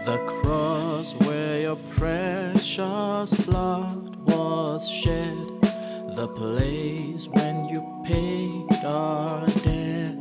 The cross where your precious blood was shed, the place when you paid our debt.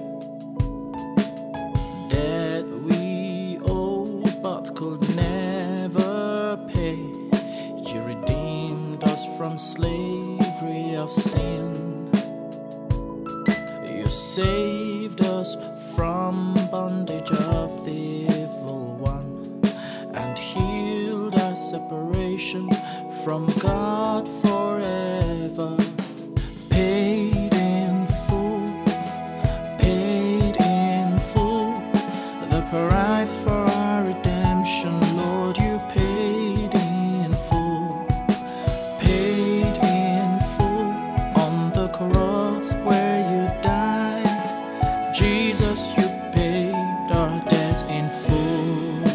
Debt we owe but could never pay. You redeemed us from slavery of sin. You saved us from bondage of the evil one, and healed our separation from God forever. Paid in full, paid in full, the price for our redemption, Lord, you paid in full. Paid in full on the cross where you died. Jesus, you paid our debt in full.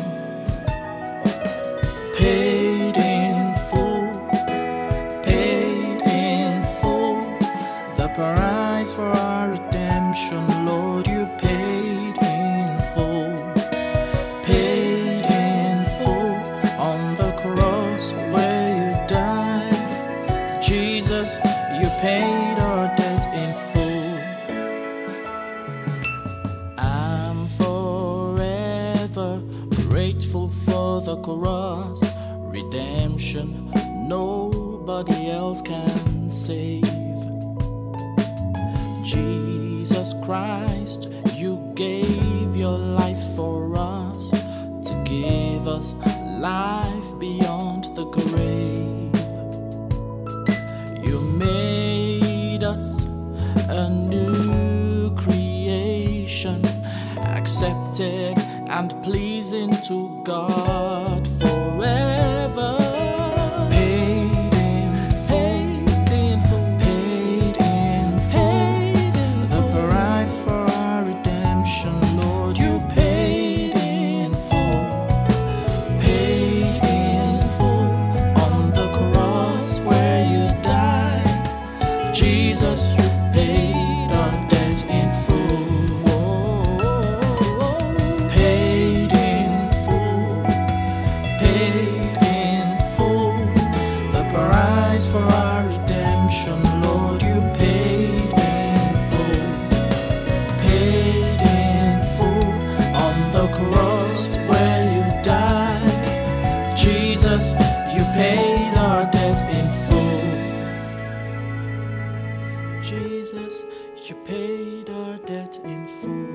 Paid in full, paid in full, the price for our redemption, Lord, you paid in full. Paid in full on the cross where you died. Jesus, you paid our debt in full. I'm forever grateful for the cross redemption nobody else can save. Jesus Christ, you gave your life for us, to give us life beyond the grave. You made us a new creation, accepted and pleasing to God forever. Paid in full, paid in full, the price for our redemption, Lord, you paid in full. Paid in full on the cross where you died. Jesus, you paid our debt in full. Paid in full, paid in full, the price for our redemption, Lord, you paid in full. Paid in full on the cross where you died. Jesus, you paid our debt in full. Jesus, you paid our debt in full.